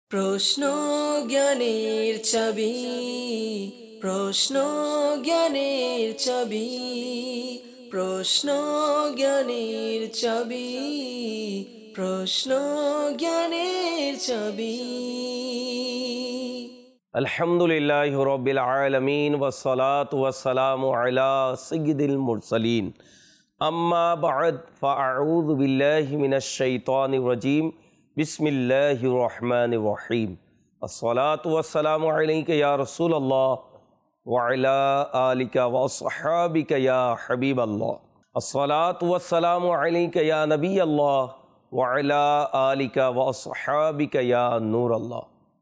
প্রশ্ন জ্ঞানের চাবি, প্রশ্ন জ্ঞানের চাবি, প্রশ্ন জ্ঞানের চাবি, প্রশ্ন জ্ঞানের চাবি। আলহামদুলিল্লাহি রাব্বিল আলামিন ওয়াসসালাতু ওয়াসসালামু আলা সাইয়্যিদিল মুরসালিন। আম্মা বা'দ ফাআউযু বিল্লাহি মিনাশ শাইতানির রাজীম। বিসমিল্লাহির রহমানির রহিম। আসসালাতু ওয়াসসালামু আলাইকা ইয়া রাসূলুল্লাহ ওয়া আলা আলিকা ওয়া আসহাবিকা ইয়া হাবিবাল্লাহ। আসসালাতু ওয়াসসালামু আলাইকা ইয়া নবিয়াল্লাহ ওয়া আলা আলিকা ওয়া আসহাবিকা ইয়া নূরাল্লাহ।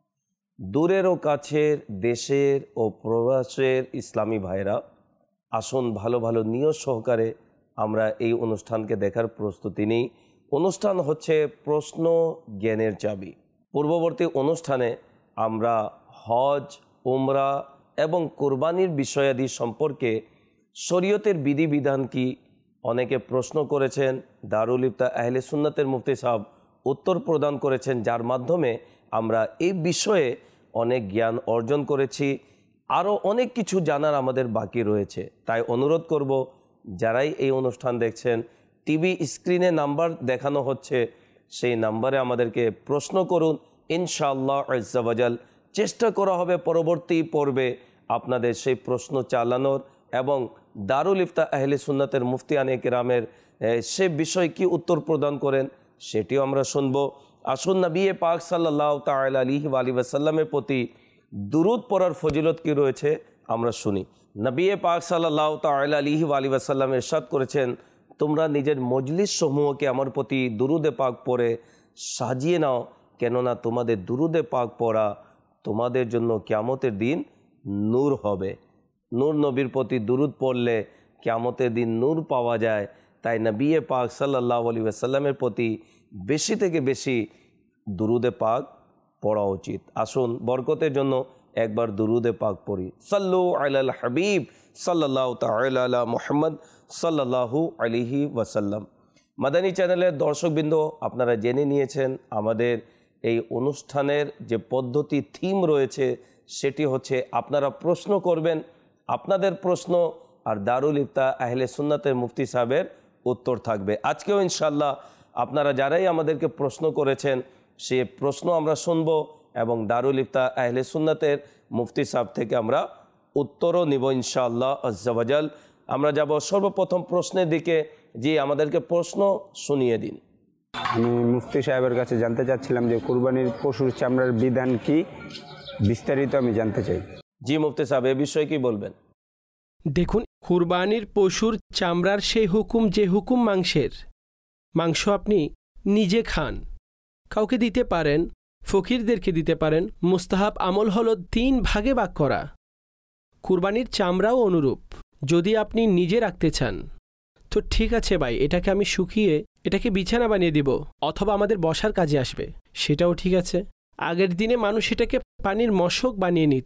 দূরের ও কাছের, দেশের ও প্রবাসের ইসলামী ভাইরা, আসুন ভালো ভালো নিয়ত সহকারে আমরা এই অনুষ্ঠানকে দেখার প্রস্তুতি নিই। অনুষ্ঠান হচ্ছে প্রশ্ন জ্ঞানের চাবি। পূর্ববর্তী অনুষ্ঠানে আমরা হজ, উমরা এবং কোরবানির বিষয়াদি সম্পর্কে শরীয়তের বিধিবিধান কি অনেকে প্রশ্ন করেছেন। দারুল ইফতা আহলে সুন্নাতের মুফতি সাহেব উত্তর প্রদান করেছেন, যার মাধ্যমে আমরা এই বিষয়ে অনেক জ্ঞান অর্জন করেছি। আরও অনেক কিছু জানার আমাদের বাকি রয়েছে। তাই অনুরোধ করব, যারাই এই অনুষ্ঠান দেখছেন, টিভি স্ক্রিনে নাম্বার দেখানো হচ্ছে, সেই নাম্বারে আমাদেরকে প্রশ্ন করুন। ইনশাআল্লাহ আজ্জা ওয়াজাল চেষ্টা করা হবে পরবর্তী পর্বে আপনাদের সেই প্রশ্ন চালানোর এবং দারুল ইফতা আহলে সুন্নাতের মুফতিয়ানে কেরামের সে বিষয় কি উত্তর প্রদান করেন সেটিও আমরা শুনব। আসুন নবী পাক সাল্লাল্লাহু তাআলা আলাইহি ওয়া সাল্লামের প্রতি দুরূদ পড়ার ফজিলত কি রয়েছে আমরা শুনি। নবী পাক সাল্লাল্লাহু তাআলা আলাইহি ওয়া সাল্লাম ইরশাদ করেছেন, তোমরা নিজের মজলিস সমূহকে আমার প্রতি দুরূদে পাক পড়ে সাজিয়ে নাও, কেননা তোমাদের দুরূদে পাক পড়া তোমাদের জন্য কিয়ামতের দিন নূর হবে। নূর নবীর প্রতি দুরূদ পড়লে কিয়ামতের দিন নূর পাওয়া যায়। তাই নবী পাক সাল্লাল্লাহু আলাইহি ওয়া সাল্লামের প্রতি বেশি থেকে বেশি দুরূদে পাক পড়া উচিত। আসুন বরকতের জন্য একবার দুরূদে পাক পড়ি। সাল্লু আলাল হাবিব সাল্লাল্লাহু তাআলা আলা মুহাম্মদ সাল্লাল্লাহু আলাইহি ওয়াসাল্লাম। মাদানী চ্যানেলের দর্শকবৃন্দ, আপনারা জেনে নিয়েছেন আমাদের এই অনুষ্ঠানের যে পদ্ধতি, থিম রয়েছে, সেটি হচ্ছে আপনারা প্রশ্ন করবেন, আপনাদের প্রশ্ন আর দারুল ইফতা আহলে সুন্নাতের মুফতি সাহেবের উত্তর থাকবে। আজকেও ইনশাআল্লাহ আপনারা যারাই আমাদেরকে প্রশ্ন করেছেন সে প্রশ্ন আমরা শুনব এবং দারুল ইফতা আহলে সুন্নাতের মুফতি সাহেব থেকে আমরা উত্তরও নিব ইনশাআল্লাহ আজ্জা ওয়াজাল। আমরা যাব সর্বপ্রথম প্রশ্নের দিকে। যে আমাদেরকে প্রশ্ন শুনিয়ে দিন। আমি মুফতি সাহেবের কাছে জানতে চাচ্ছিলাম যে কুরবানির পশুর চামড়ার বিধান কি, বিস্তারিত আমি জানতে চাই। জি মুফতি সাহেব, এ বিষয়ে কি বলবেন? দেখুন, কুরবানির পশুর চামড়ার সেই হুকুম যে হুকুম মাংসের। মাংস আপনি নিজে খান, কাউকে দিতে পারেন, ফকিরদেরকে দিতে পারেন। মুস্তাহাব আমল হলো 3 ভাগে ভাগ করা। কুরবানির চামড়াও অনুরূপ। যদি আপনি নিজে রাখতে চান তো ঠিক আছে ভাই, এটাকে আমি শুকিয়ে এটাকে বিছানা বানিয়ে দিব, অথবা আমাদের বসার কাজে আসবে, সেটাও ঠিক আছে। আগের দিনে মানুষ এটাকে পানির মশক বানিয়ে নিত,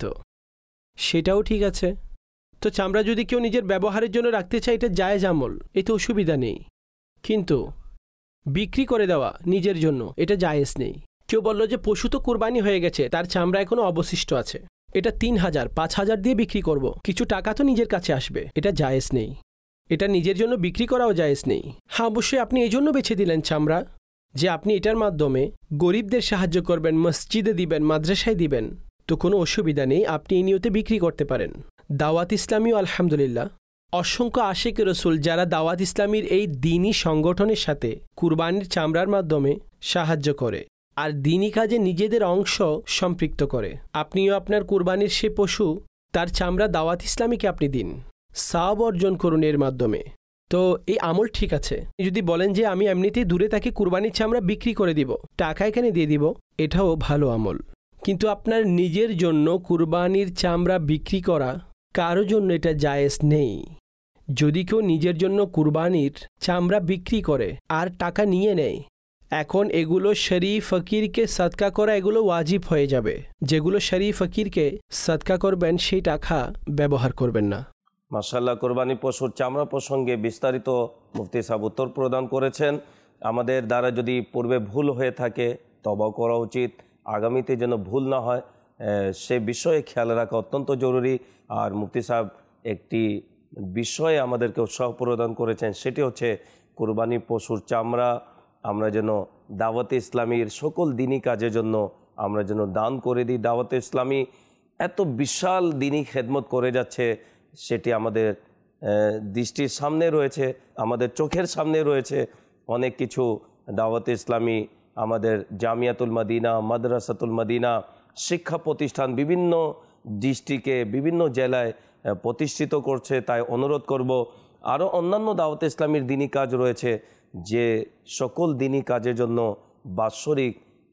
সেটাও ঠিক আছে। তো চামড়া যদি কেউ নিজের ব্যবহারের জন্য রাখতে চায়, এটা জায়েজ আমল, এতে অসুবিধা নেই। কিন্তু বিক্রি করে দেওয়া নিজের জন্য, এটা জায়েজ নেই। কেউ বলল যে পশু তো কুরবানি হয়ে গেছে, তার চামড়া এখনো অবশিষ্ট আছে, এটা 3000 5000 দিয়ে বিক্রি করব, কিছু টাকা তো নিজের কাছে আসবে, এটা জায়েজ নেই। এটা নিজের জন্য বিক্রি করাও জায়েজ নেই। হ্যাঁ, অবশ্যই আপনি এই জন্য বেছে দিলেন চামড়া যে আপনি এটার মাধ্যমে গরিবদের সাহায্য করবেন, মসজিদে দিবেন, মাদ্রাসায় দিবেন, তো কোনো অসুবিধা নেই, আপনি এই নিয়তে বিক্রি করতে পারেন। দাওয়াত ইসলামীও আলহামদুলিল্লাহ অসংখ্য আশিক রসুল যারা দাওয়াত ইসলামীর এই দ্বীনি সংগঠনের সাথে কুরবানির চামড়ার মাধ্যমে সাহায্য করে আর দ্বীনি কাজে নিজেদের অংশ সম্পৃক্ত করে। আপনিও আপনার কুরবানির সে পশু, তার চামড়া দাওয়াত ইসলামীকে আপনি দিন, সওয়াব অর্জন করুন এর মাধ্যমে। তো এই আমল ঠিক আছে। যদি বলেন যে আমি এমনিতেই দূরে তাকে কুরবানির চামড়া বিক্রি করে দিব, টাকা এখানে দিয়ে দিব, এটাও ভালো আমল। কিন্তু আপনার নিজের জন্য কুরবানির চামড়া বিক্রি করা কারো জন্য এটা জায়েজ নেই। যদি কেউ নিজের জন্য কুরবানির চামড়া বিক্রি করে আর টাকা নিয়ে নেয়, এখন এগুলো শরীফ ফকিরকে সদকা করা এগুলো ওয়াজিব হয়ে যাবে। যেগুলো শরীফ ফকিরকে সদকা করবেন সেই টাকা ব্যবহার করবেন না। মাশাআল্লাহ, কোরবানি পশুর চামড়া প্রসঙ্গে বিস্তারিত মুফতি সাহেব উত্তর প্রদান করেছেন। আমাদের দ্বারা যদি পূর্বে ভুল হয়ে থাকে তওবা করা উচিত। আগামীতে যেন ভুল না হয় সে বিষয়ে খেয়াল রাখা অত্যন্ত জরুরি। আর মুফতি সাহেব একটি বিষয়ে আমাদেরকে উৎসাহ প্রদান করেছেন, সেটি হচ্ছে কুরবানি পশুর চামড়া আমরা যেন দাওয়াতে ইসলামীর সকল দিনী কাজের জন্য আমরা যেন দান করে দিই। দাওয়াতে ইসলামী এত বিশাল দিনী খেদমত করে যাচ্ছে, সেটি আমাদের দৃষ্টির সামনে রয়েছে, আমাদের চোখের সামনে রয়েছে। অনেক কিছু দাওয়াতে ইসলামী আমাদের জামিয়াতুল মদিনা, মাদ্রাসাতুল মদিনা শিক্ষা প্রতিষ্ঠান বিভিন্ন ডিস্ট্রিক্টে বিভিন্ন জেলায় প্রতিষ্ঠিত করছে। তাই অনুরোধ করব, আরও অন্যান্য দাওয়াতে ইসলামীর দিনী কাজ রয়েছে, যে সকল দিনী কাজের জন্য বাৎসরিক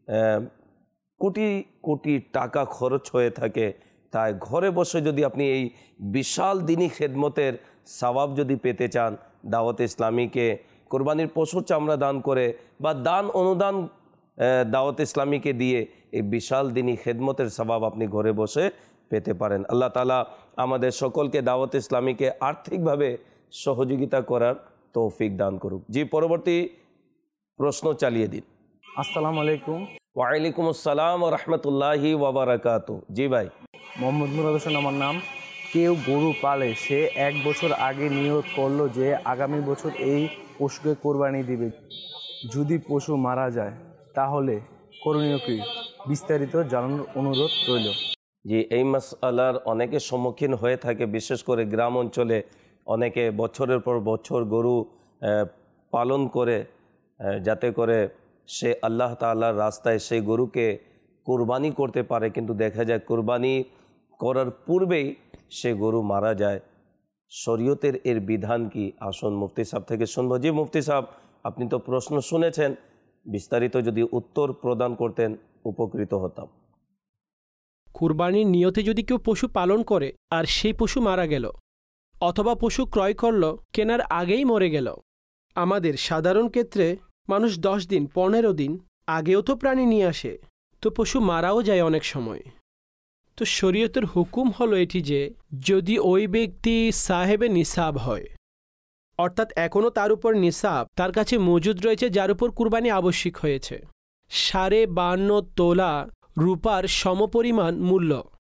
কোটি কোটি টাকা খরচ হয়ে থাকে। তাই ঘরে বসে যদি আপনি এই বিশাল দিনী খেদমতের সওয়াব যদি পেতে চান, দাওয়াতে ইসলামীকে কোরবানির পশুর চামড়া দান করে বা দান অনুদান দাওয়াতে ইসলামীকে দিয়ে এই বিশাল দিনী খেদমতের সওয়াব আপনি ঘরে বসে পেতে পারেন। আল্লাহ তাআলা আমাদের সকলকে দাওয়াতে ইসলামীকে আর্থিকভাবে সহযোগিতা করার তৌফিক দান করুক। জি, পরবর্তী প্রশ্ন চালিয়ে দিন। আসসালামু আলাইকুম। ওয়ালাইকুম আসসালাম ওয়া রাহমাতুল্লাহি ওয়া বারাকাতুহু। জি ভাই। মোহাম্মদ মুরাদ হোসেন আমার নাম। কেউ গরু পালে, সে 1 বছর আগে নিয়ত করলো যে আগামী বছর এই পশুকে কোরবানি দিবে। যদি পশু মারা যায় তাহলে করণীয় কি? বিস্তারিত জানানোর অনুরোধ রইল। জি, এই মাসআলার অনেকে সম্মুখীন হয়ে থাকে, বিশেষ করে গ্রাম অঞ্চলে অনেকে বছরের পর বছর গরু পালন করে যাতে করে সে আল্লাহ তাআলার রাস্তায় সেই গরুকে কুরবানি করতে পারে, কিন্তু দেখা যায় কুরবানি করার পূর্বেই সে গরু মারা যায়। শরীয়তের এর বিধান কি? আসুন মুফতি সাহেব থেকে শুনবো। জি মুফতি সাহেব, আপনি তো প্রশ্ন শুনেছেন, বিস্তারিত যদি উত্তর প্রদান করতেন উপকৃত হতাম। কুরবানির নিয়তে যদি কেউ পশু পালন করে আর সেই পশু মারা গেল, অথবা পশু ক্রয় করল কেনার আগেই মরে গেল, আমাদের সাধারণ ক্ষেত্রে মানুষ 10 দিন 15 দিন আগেও তো প্রাণী নিয়ে আসে, তো পশু মারাও যায় অনেক সময়। তো শরীয়তের হুকুম হলো এটি যে যদি ওই ব্যক্তি সাহেবে নিসাব হয়, অর্থাৎ এখনও তার উপর নিসাব তার কাছে মজুদ রয়েছে যার উপর কুরবানি আবশ্যিক হয়েছে, 52.5 তোলা রূপার সমপরিমাণ মূল্য,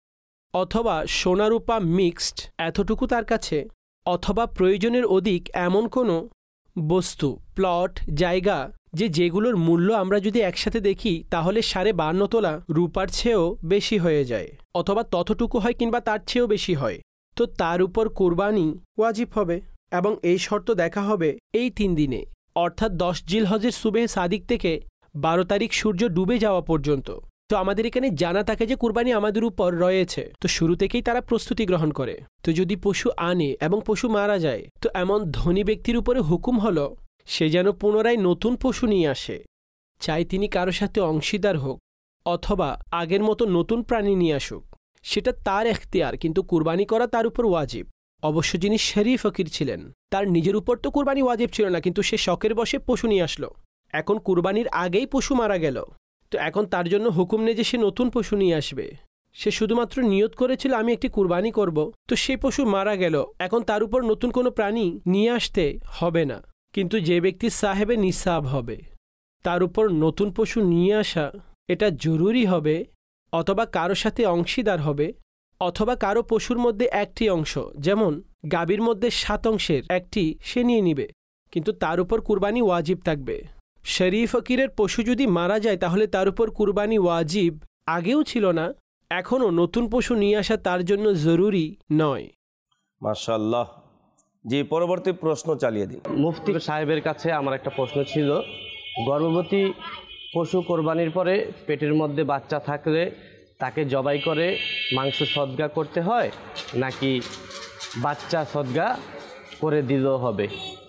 অথবা সোনা রূপা মিক্সড এতটুকু তার কাছে, অথবা প্রয়োজনের অধিক এমন কোনো বস্তু, প্লট, জায়গা যেগুলোর মূল্য আমরা যদি একসাথে দেখি তাহলে 52.5 তোলা রূপার চেয়েও বেশি হয়ে যায়, অথবা ততটুকু হয় কিংবা তার চেয়েও বেশি হয়, তো তার উপর কুরবানি ওয়াজিব হবে। এবং এই শর্ত দেখা হবে এই 3 দিনে, অর্থাৎ 10 জিলহজের সুবেহ সাদিক থেকে 12 তারিখ সূর্য ডুবে যাওয়া পর্যন্ত। তো আমাদের এখানে জানা থাকে যে কুরবানি আমাদের উপর রয়েছে, তো শুরু থেকেই তারা প্রস্তুতি গ্রহণ করে। তো যদি পশু আনে এবং পশু মারা যায়, তো এমন ধনী ব্যক্তির উপরে হুকুম হলো সে যেন পুনরায় নতুন পশু নিয়ে আসে, চাই তিনি কারো সাথে অংশীদার হোক অথবা আগের মতো নতুন প্রাণী নিয়ে আসুক, সেটা তার এখতিয়ার, কিন্তু কুরবানি করা তার উপর ওয়াজিব। অবশ্য যিনি শরীফ ফকির ছিলেন তার নিজের উপর তো কুরবানি ওয়াজিব ছিল না, কিন্তু সে শখের বশে পশু নিয়ে আসলো। এখন কুরবানির আগেই পশু মারা গেল, তো এখন তার জন্য হুকুম নেই যে সে নতুন পশু নিয়ে আসবে। সে শুধুমাত্র নিয়ত করেছিল আমি একটি কুরবানি করব, তো সেই পশু মারা গেল, এখন তার উপর নতুন কোনো প্রাণী নিয়ে আসতে হবে না। কিন্তু যে ব্যক্তি সাহেবে নিসাব হবে তার উপর নতুন পশু নিয়ে আসা এটা জরুরি হবে, অথবা কারো সাথে অংশীদার হবে, অথবা কারো পশুর মধ্যে একটি অংশ, যেমন গাভীর মধ্যে 7 অংশের একটি সে নিয়ে নিবে, কিন্তু তার উপর কুরবানি ওয়াজিব থাকবে। শরীফ ফকিরের পশু যদি মারা যায় তাহলে তার উপর কুরবানি ওয়াজিব আগেও ছিল না, এখনও নতুন পশু নিয়ে আসা তার জন্য জরুরি নয়। মাশাআল্লাহ। জি, পরবর্তী প্রশ্ন চালিয়ে দিন। মুফতি সাহেবের কাছে আমার একটা প্রশ্ন ছিল, গর্ভবতী পশু কোরবানির পরে পেটের মধ্যে বাচ্চা থাকলে তাকে জবাই করে মাংস সদগা করতে হয়, নাকি বাচ্চা সদগা করে দিলেও হবে?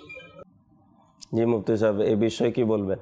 জি মুফতি সাহেব, এই বিষয়ে কি বলবেন?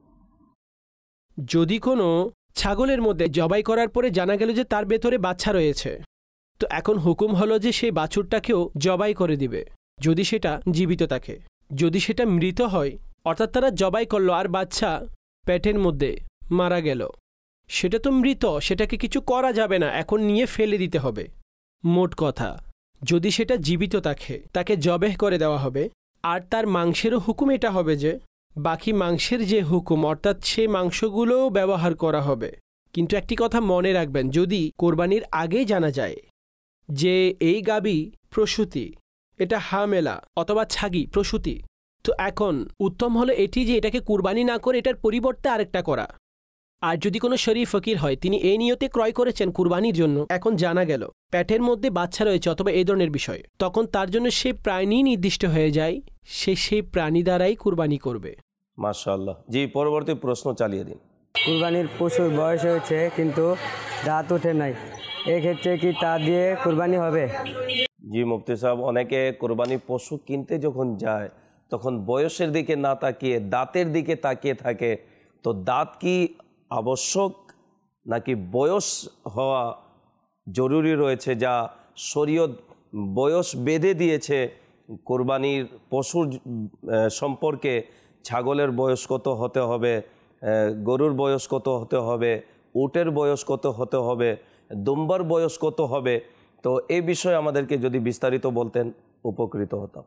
যদি কোনো ছাগলের মধ্যে জবাই করার পরে জানা গেল যে তার ভেতরে বাচ্চা রয়েছে, তো এখন হুকুম হলো যে সেই বাছুরটাকেও জবাই করে দিবে যদি সেটা জীবিত থাকে। যদি সেটা মৃত হয়, অর্থাৎ তারা জবাই করলো আর বাচ্চা পেটের মধ্যে মারা গেল, সেটা তো মৃত, সেটাকে কিছু করা যাবে না, এখন নিয়ে ফেলে দিতে হবে। মোট কথা, যদি সেটা জীবিত থাকে তাকে জবেহ করে দেওয়া হবে। আর তার মাংসেরও হুকুম এটা হবে যে বাকি মাংসের যে হুকুম, অর্থাৎ সেই মাংসগুলোও ব্যবহার করা হবে, কিন্তু একটি কথা মনে রাখবেন, যদি কোরবানির আগেই জানা যায় যে এই গাবি প্রসূতি, এটা হামেলা অথবা ছাগি প্রসূতি, তো এখন উত্তম হলো এটি যে এটাকে কুরবানি না করে এটার পরিবর্তে আরেকটা করা। আর যদি কোনো শরীফ ফকির হয়, তিনি এই নিয়তে ক্রয় করেছেন কুরবানির জন্য, এখন জানা গেল পেটের মধ্যে বাচ্চা রয়েছে অথবা এই ধরনের বিষয়, তখন তার জন্য সেই প্রাণী নির্দিষ্ট হয়ে যায়, সে সেই প্রাণী দ্বারাই কুরবানি করবে। মাশাআল্লাহ। জি, পরবর্তী প্রশ্ন চালিয়ে দিন। কুরবানির পশুর বয়স হয়েছে কিন্তু দাঁত ওঠে নাই, এক্ষেত্রে কি তা দিয়ে কুরবানি হবে? জি মুফতি সাহেব, অনেকে কোরবানি পশু কিনতে যখন যায় তখন বয়সের দিকে না তাকিয়ে দাঁতের দিকে তাকিয়ে থাকে। তো দাঁত কি আবশ্যক নাকি বয়স হওয়া জরুরি রয়েছে, যা শরীয়ত বয়স বেঁধে দিয়েছে কোরবানির পশুর সম্পর্কে? ছাগলের বয়স কত হতে হবে, গরুর বয়স কত হতে হবে, উটের বয়স কত হতে হবে, দুম্বার বয়স কত হবে? তো এই বিষয়ে আমাদেরকে যদি বিস্তারিত বলতেন উপকৃত হতাম।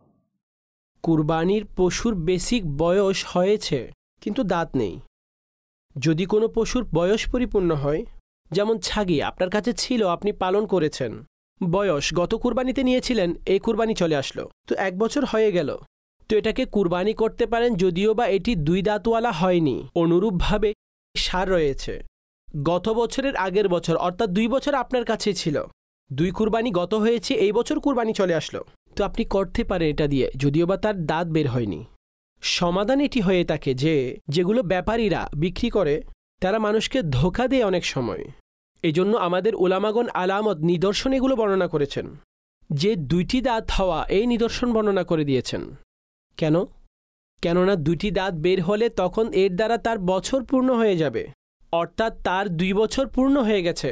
কুরবানির পশুর বেসিক বয়স হয়েছে কিন্তু দাঁত নেই। যদি কোনো পশুর বয়স পরিপূর্ণ হয়, যেমন ছাগি আপনার কাছে ছিল, আপনি পালন করেছেন, বয়স গত কুরবানিতে নিয়েছিলেন, এই কুরবানি চলে আসলো, তো 1 বছর হয়ে গেল, তো এটাকে কুরবানি করতে পারেন, যদিও বা এটি 2 দাঁতওয়ালা হয়নি। অনুরূপভাবে ষাঁড় রয়েছে, গত বছরের আগের বছর অর্থাৎ 2 বছর আপনার কাছে ছিল, 2 কুরবানি গত হয়েছে, এই বছর কুরবানি চলে আসলো, তো আপনি করতে পারেন এটা দিয়ে, যদিও বা তার দাঁত বের হয়নি। সমাধান এটি হয়ে থাকে যে যেগুলো ব্যাপারীরা বিক্রি করে তারা মানুষকে ধোঁকা দেয় অনেক সময়। এজন্য আমাদের উলামাগণ আলামত নিদর্শন এগুলো বর্ণনা করেছেন, যে 2টি দাঁত হওয়া এই নিদর্শন বর্ণনা করে দিয়েছেন। কেন? কেননা 2টি দাঁত বের হলে তখন এর দ্বারা তার বছর পূর্ণ হয়ে যাবে, অর্থাৎ তার 2 বছর পূর্ণ হয়ে গেছে।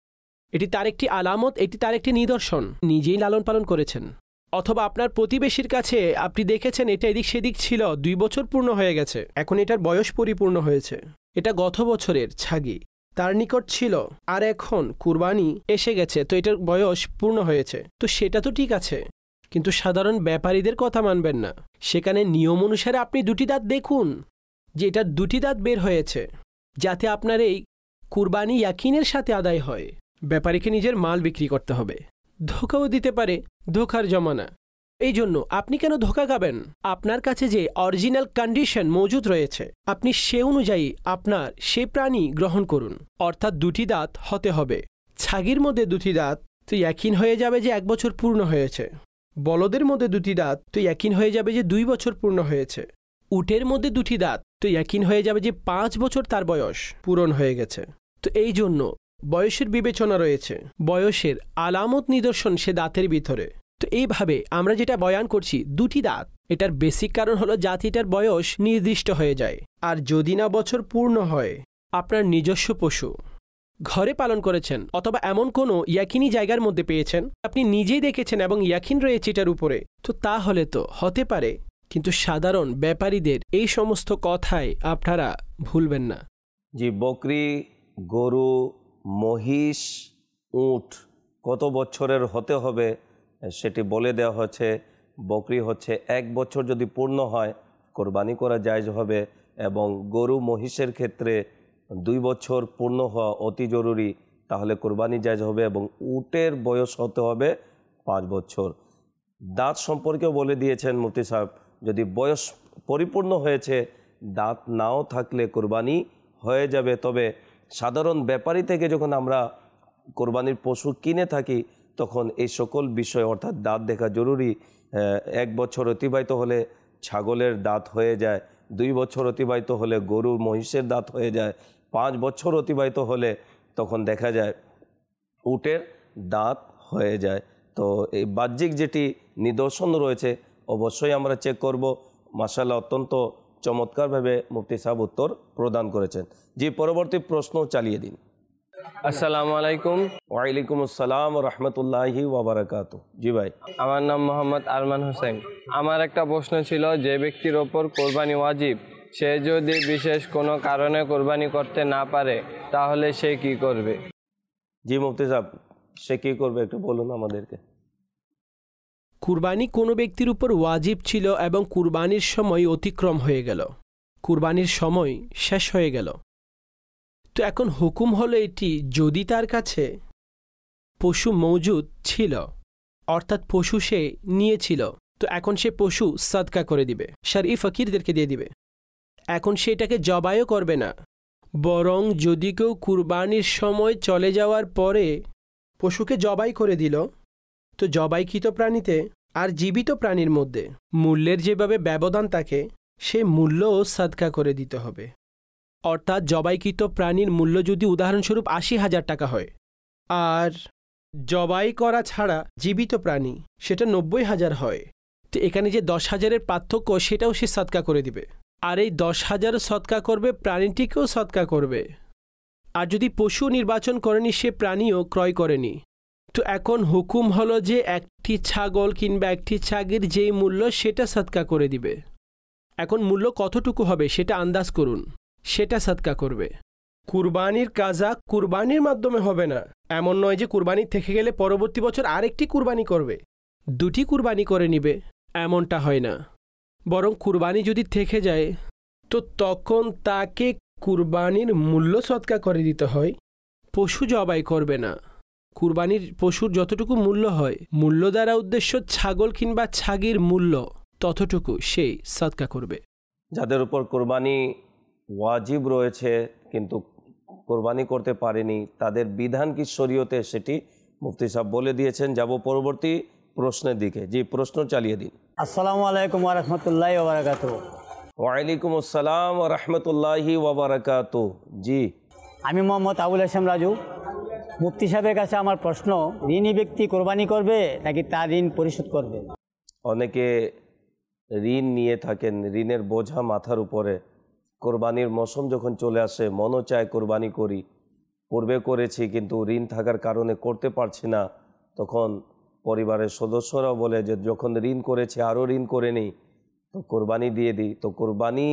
এটি তার একটি আলামত, এটি তার একটি নিদর্শন, নিজেই লালন পালন করেছেন। অথবা আপনার প্রতিবেশীর কাছে আপনি দেখেছেন এটা এদিক সেদিক ছিল, 2 বছর পূর্ণ হয়ে গেছে, এখন এটার বয়স পরিপূর্ণ হয়েছে, এটা গত বছরের ছাগি তার নিকট ছিল, আর এখন কুরবানি এসে গেছে, তো এটার বয়স পূর্ণ হয়েছে, তো সেটা তো ঠিক আছে, কিন্তু সাধারণ ব্যাপারীদের কথা মানবেন না। সেখানে নিয়ম অনুসারে আপনি 2টি দাঁত দেখুন যে এটার 2টি দাঁত বের হয়েছে, যাতে আপনার এই কুরবানি ইয়াকিনের সাথে আদায় হয়। ব্যাপারীকে নিজের মাল বিক্রি করতে হবে, ধোঁকাও দিতে পারে, ধোঁকার জমানা। এই জন্য আপনি কেন ধোঁকা খাবেন? আপনার কাছে যে অরিজিনাল কন্ডিশন মজুদ রয়েছে, আপনি সে অনুযায়ী আপনার সে প্রাণী গ্রহণ করুন, অর্থাৎ 2টি দাঁত হতে হবে। ছাগির মধ্যে 2টি দাঁত, তো ইয়াকিন হয়ে যাবে যে 1 বছর পূর্ণ হয়েছে। বলদের মধ্যে 2টি দাঁত, তো ইয়াকিন হয়ে যাবে যে 2 বছর পূর্ণ হয়েছে। উটের মধ্যে 2টি দাঁত, তো ইয়াকিন হয়ে যাবে যে 5 বছর তার বয়স পূরণ হয়ে গেছে। তো এই জন্য বয়সের বিবেচনা রয়েছে, বয়সের আলামত নিদর্শন সে দাঁতের ভিতরে। তো এইভাবে আমরা যেটা বয়ান করছি 2টি দাঁত, এটার বেসিক কারণ হলো জাতিটার বয়স নির্দিষ্ট হয়ে যায়। আর যদি না বছর পূর্ণ হয়, আপনার নিজস্ব পশু ঘরে পালন করেছেন অথবা এমন কোনো ইয়াকিনি জায়গার মধ্যে পেয়েছেন, আপনি নিজেই দেখেছেন এবং ইয়াকিন রয়েছে এটার উপরে, তো তাহলে তো হতে পারে। কিন্তু সাধারণ ব্যাপারীদের এই সমস্ত কথায় আপনারা ভুলবেন না। জি, বকরি, গরু, মহিষ, উট কত বছরের হতে হবে সেটি বলে দেওয়া হচ্ছে। বকরি হচ্ছে 1 বছর যদি পূর্ণ হয় কোরবানি করা জায়েজ হবে, এবং গরু মহিষের ক্ষেত্রে 2 বছর পূর্ণ হওয়া অতি জরুরি, তাহলে কোরবানি জায়েজ হবে, এবং উটের বয়স হতে হবে 5 বছর। দাঁত সম্পর্কেও বলে দিয়েছেন মুফতি সাহেব, যদি বয়স পরিপূর্ণ হয়েছে, দাঁত নাও থাকলে কোরবানি হয়ে যাবে। তবে সাধারণ ব্যাপারী থেকে যখন আমরা কোরবানির পশু কিনে থাকি তখন এই সকল বিষয় অর্থাৎ দাঁত দেখা জরুরি। 1 বছর অতিবাহিত হলে ছাগলের দাঁত হয়ে যায়, 2 বছর অতিবাহিত হলে গরু মহিষের দাঁত হয়ে যায়, 5 বছর অতিবাহিত হলে তখন দেখা যায় উটের দাঁত হয়ে যায়। তো এই বাহ্যিক যেটি নিদর্শন রয়েছে অবশ্যই আমরা চেক করব। মাশাআল্লাহ, অত্যন্ত চমৎকারভাবে মুফতি সাহেব উত্তর প্রদান করেছেন। জি, পরবর্তী প্রশ্ন চালিয়ে দিন। আসসালামু আলাইকুম। ওয়ালাইকুম আসসালাম রহমতুল্লাহি ওয়া বারাকাতুহু। জি ভাই, আমার নাম মোহাম্মদ আরমান হোসেন। আমার একটা প্রশ্ন ছিল, যে ব্যক্তির ওপর কোরবানি ওয়াজিব, সে যদি বিশেষ কোনো কারণে কোরবানি করতে না পারে তাহলে সে কি করবে? জি মুফতি সাহেব, সে কি করবে একটু বলুন আমাদেরকে। কুরবানি কোনো ব্যক্তির উপর ওয়াজিব ছিল এবং কুরবানির সময় অতিক্রম হয়ে গেল, কুরবানির সময় শেষ হয়ে গেল, তো এখন হুকুম হলো এটি, যদি তার কাছে পশু মজুদ ছিল, অর্থাৎ পশু সে নিয়েছিল, তো এখন সে পশু সাদকা করে দিবে, শরঈ ফকিরদেরকে দিয়ে দিবে। এখন সেটাকে জবাইও করবে না, বরং যদি কেউ কুরবানির সময় চলে যাওয়ার পরে পশুকে জবাই করে দিল, তো জবাইকৃত প্রাণীতে আর জীবিত প্রাণীর মধ্যে মূল্যের যেভাবে ব্যবধান থাকে, সে মূল্যও সাদকা করে দিতে হবে। অর্থাৎ জবাইকৃত প্রাণীর মূল্য যদি উদাহরণস্বরূপ ৮০,০০০ টাকা হয়, আর জবাই করা ছাড়া জীবিত প্রাণী সেটা ৯০,০০০ হয়, তো এখানে যে ১০,০০০-এর পার্থক্য সেটাও সে সদকা করে দিবে। আর এই ১০,০০০ সদকা করবে, প্রাণীটিকেও সদকা করবে। আর যদি পশু নির্বাচন করেনি, সে প্রাণীও ক্রয় করেনি, তো এখন হুকুম হলো যে একটি ছাগল কিংবা একটি ছাগির যেই মূল্য সেটা সদকা করে দিবে। এখন মূল্য কতটুকু হবে সেটা আন্দাজ করুন, সেটা সদকা করবে। কুরবানির কাজা কুরবানির মাধ্যমে হবে না, এমন নয় যে কুরবানি থেকে গেলে পরবর্তী বছর আরেকটি কুরবানি করবে, দুটি কুরবানি করে নিবে, এমনটা হয় না। বরং কুরবানি যদি থেকে যায়, তো তখন তাকে কুরবানির মূল্য সদকা করে দিতে হয়, পশু জবাই করবে না। কুরবানির পশুর যতটুকু মূল্য হয়, মূল্য দ্বারা উদ্দেশ্য ছাগল কিংবা ছাগির মূল্য, ততটুকু সেই সদকা করবে। যাদের উপর কোরবানি ওয়াজিব রয়েছে কিন্তু কোরবানি করতে পারেনি, তাদের বিধান কি শরীয়তে, সেটি মুফতি সাহেব বলে দিয়েছেন। যাব পরবর্তী প্রশ্নের দিকে। জি, প্রশ্ন চালিয়ে দিন। আসসালামু আলাইকুম ওয়া রাহমাতুল্লাহি ওয়া বারাকাতুহু। ওয়ালাইকুম আসসালাম ওয়া রাহমাতুল্লাহি ওয়া বারাকাতুহু। জি, আমি মোহাম্মদ আবুল হাশেম রাজু। মুফতি সাহেবের কাছে আমার প্রশ্ন, ঋণী ব্যক্তি কোরবানি করবে নাকি তার ঋণ পরিশোধ করবে? অনেকে ঋণ নিয়ে থাকেন, ঋণের বোঝা মাথার উপরে। কোরবানির মৌসুম যখন চলে আসে, মনও চায় কোরবানি করি, পূর্বে করেছি কিন্তু ঋণ থাকার কারণে করতে পারছি না, তখন পরিবারের সদস্যরাও বলে যে যখন ঋণ করেছি আরও ঋণ করে নিই, তো কোরবানি দিয়ে দিই। তো কোরবানি